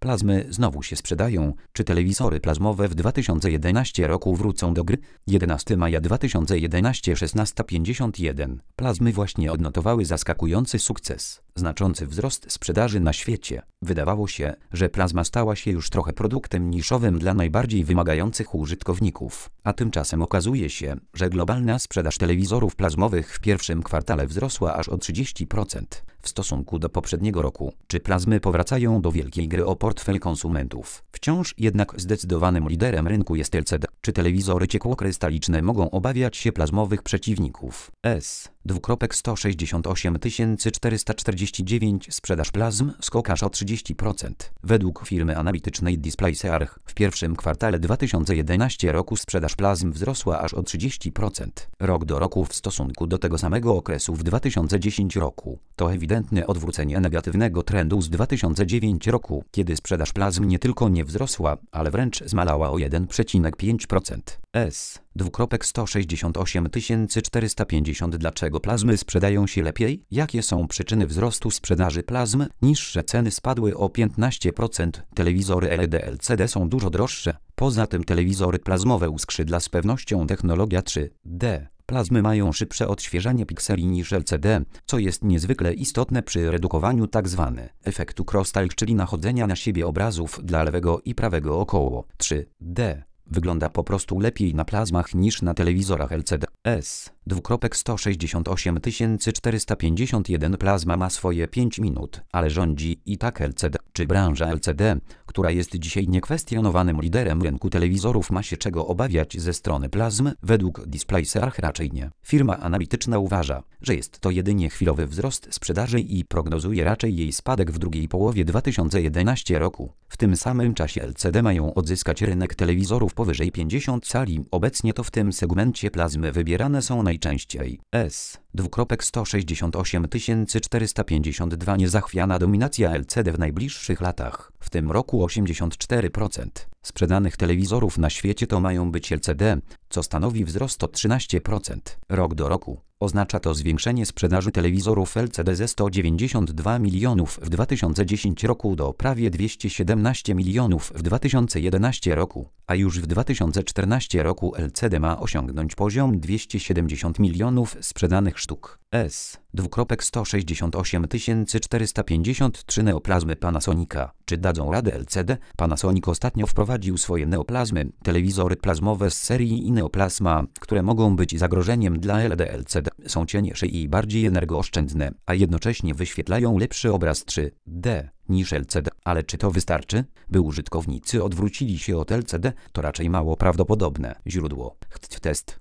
Plazmy znowu się sprzedają. Czy telewizory plazmowe w 2011 roku wrócą do gry? 11 maja 2011 16:51. Plazmy właśnie odnotowały zaskakujący sukces. Znaczący wzrost sprzedaży na świecie. Wydawało się, że plazma stała się już trochę produktem niszowym dla najbardziej wymagających użytkowników. A tymczasem okazuje się, że globalna sprzedaż telewizorów plazmowych w pierwszym kwartale wzrosła aż o 30% w stosunku do poprzedniego roku. Czy plazmy powracają do wielkiej gry o portfel konsumentów? Wciąż jednak zdecydowanym liderem rynku jest LCD. Czy telewizory ciekłokrystaliczne mogą obawiać się plazmowych przeciwników? S:168 449 sprzedaż plazm skok aż o 30%. Według firmy analitycznej DisplaySearch w pierwszym kwartale 2011 roku sprzedaż plazm wzrosła aż o 30%. Rok do roku w stosunku do tego samego okresu w 2010 roku. To ewidentne odwrócenie negatywnego trendu z 2009 roku, kiedy sprzedaż plazm nie tylko nie wzrosła, ale wręcz zmalała o 1,5%. S:168 450 Dlaczego plazmy sprzedają się lepiej? Jakie są przyczyny wzrostu sprzedaży plazm? Niższe ceny spadły o 15%. Telewizory LED LCD są dużo droższe. Poza tym telewizory plazmowe uskrzydla z pewnością technologia 3D. Plazmy mają szybsze odświeżanie pikseli niż LCD, co jest niezwykle istotne przy redukowaniu tzw. efektu crosstalk, czyli nachodzenia na siebie obrazów dla lewego i prawego około 3D. Wygląda po prostu lepiej na plazmach niż na telewizorach LCD. S:168 451 Plazma ma swoje 5 minut, ale rządzi i tak LCD. Czy branża LCD, która jest dzisiaj niekwestionowanym liderem rynku telewizorów, ma się czego obawiać ze strony plazm? Według DisplaySearch raczej nie. Firma analityczna uważa, że jest to jedynie chwilowy wzrost sprzedaży i prognozuje raczej jej spadek w drugiej połowie 2011 roku. W tym samym czasie LCD mają odzyskać rynek telewizorów powyżej 50 cali. Obecnie to w tym segmencie plazmy wybierane są najczęściej. S:168 452 Niezachwiana dominacja LCD w najbliższych latach. W tym roku 84% sprzedanych telewizorów na świecie to mają być LCD, co stanowi wzrost o 13% rok do roku. Oznacza to zwiększenie sprzedaży telewizorów LCD ze 192 milionów w 2010 roku do prawie 217 milionów w 2011 roku, a już w 2014 roku LCD ma osiągnąć poziom 270 milionów sprzedanych sztuk. S:168 453 Neoplazmy Panasonica. Czy dadzą radę LCD? Panasonic ostatnio wprowadził swoje neoplazmy, telewizory plazmowe z serii i Neoplasma, które mogą być zagrożeniem dla LED LCD. Są cieńsze i bardziej energooszczędne, a jednocześnie wyświetlają lepszy obraz 3D niż LCD. Ale czy to wystarczy, by użytkownicy odwrócili się od LCD? To raczej mało prawdopodobne. Źródło: test.